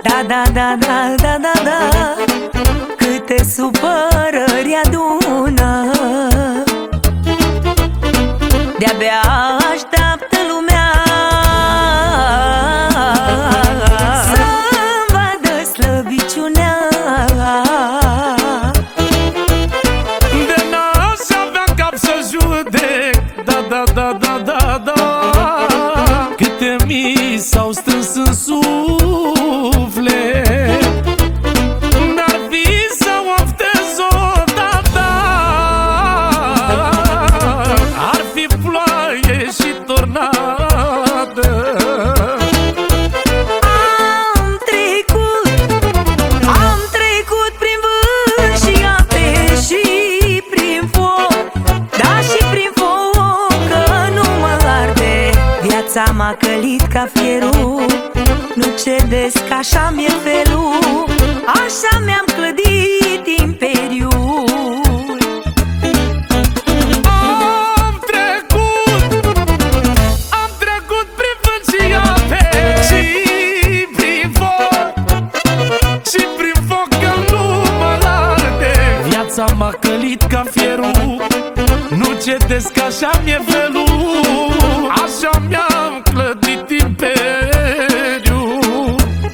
Da, da, da, da, da, da, da. Câte supărări adună, de-abia așteaptă lumea să-mi vadă slăbiciunea. De n-aș avea cap să judec, da, da, da, da, da, da. Câte mii s-au strâns în suflet, n-ar fi să oftez odată. Ar fi ploaie și tornadă. Am trecut prin vânt și ape și prin foc, da, și prin foc, că nu mă arde. Viața m-a călit ca fierul, nu cedesc, așa mi-e felul, așa mi-am clădit imperiul. Am trecut prin vânt și ape și prin foc, și prin foc, că nu mă arde. Viața m-a călit ca fierul, nu cedesc, așa mi-e felul, așa mi-am clădit imperiul.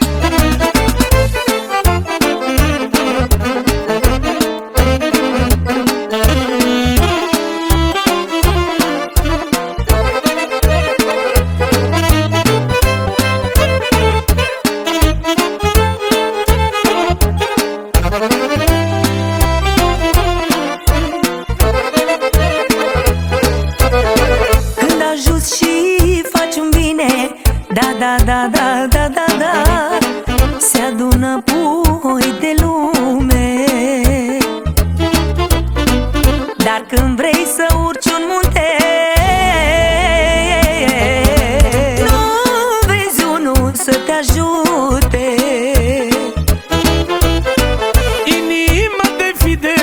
Când ajuți și faci un bine, da, da, da, da, da, da, da, se adună pui de lume. Dar când vrei să urci un munte, nu vezi unul să te ajute. Inima de fi de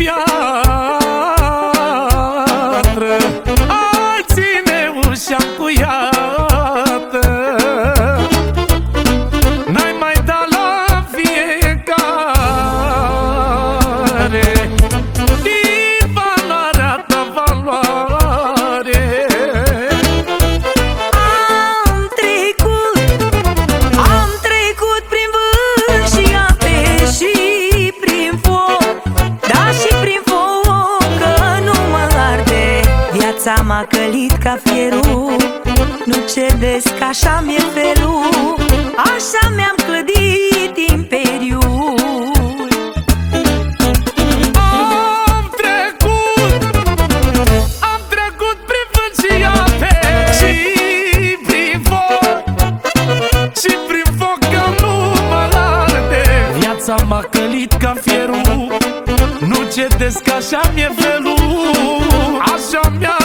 piatră, ai ține ușa încuiată. N-ai mai dat la fiecare din valoarea ta valoare. Am trecut prin vânt și ape și prin foc, da, și prin foc, că nu mă arde. Viața m-a călit ca fierul, nu cedesc, așa mi-e felul, așa mi-am clădit imperiul. Am trecut prin vânt și ape și prin foc, și prin foc, că nu mă arde. Viața m-a călit ca fierul, nu cedesc, așa mi-e felul, așa mi-a